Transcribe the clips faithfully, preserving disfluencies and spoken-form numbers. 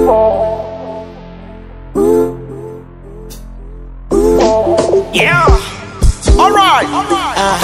Yeah. All right. All right. Ah,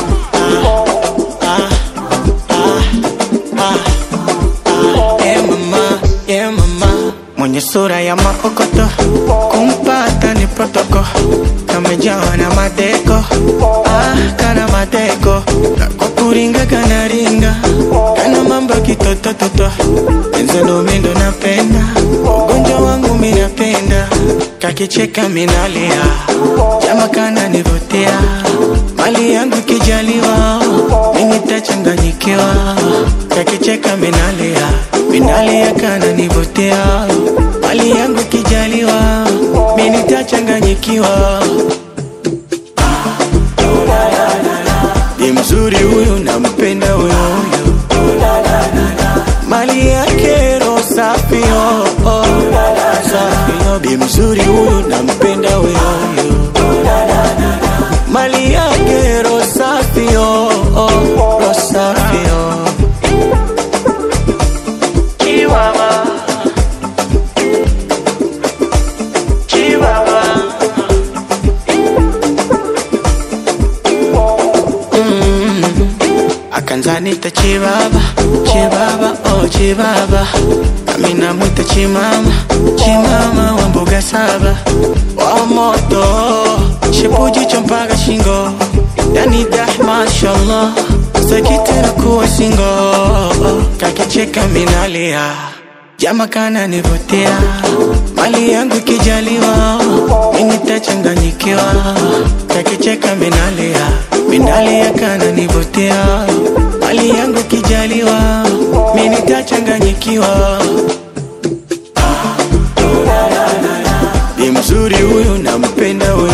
ah, ah, ah, ah. Yeah mama, yeah mama. Mwenye sura ya maokoto, kumpata ni protoko. Kamejawa na madeko, ah, kana madeko. Kwa kuringa kana ringa, kana mambo kitotototo. Enzelo mindo napenda, ugonjwa wangu minapenda. Kakicheka minalia, jama kana nivutia. Mali yangu kijaliwa, mimi tachanganyikiwa. Kakicheka minalia, minalia kana nivutia. Mali yangu kijaliwa, mimi tachanganyikiwa. Ni mzuri huyu nampenda huyu. Mali yake roho safi oh oh. Safi oh, bi mzuri huyu nampenda huyu. Mali yake roho safi oh oh. Roho safi oh. Chihuahua, Chihuahua. Mm. Akanzanita Chibaba, Chibaba, oh Chibaba. Amina mwita Chimama, Chimama wa mboga saba. Wa moto, shipuji chompaga shingo. Yani dah mashallah, sakitera kuwa singo. Kakicheka minalia, jama kana nivutia. Mali yangu kijaliwa, mimi tachanganyikiwa. Kakicheka minalia, minalia kana nivutia. Mali yangu kijaliwa, mimi tachanganyikiwa. Ni mzuri huyu nampenda huyu.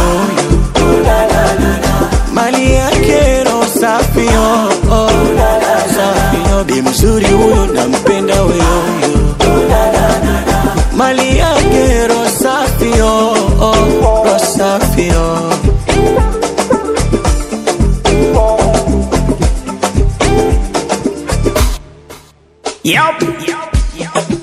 Mali yake roho safi oh oh. Safi oh, bi mzuri huyu nampenda huyu. Mali yake roho safi oh oh. Roho safi oh. Yup. Yup. Yup.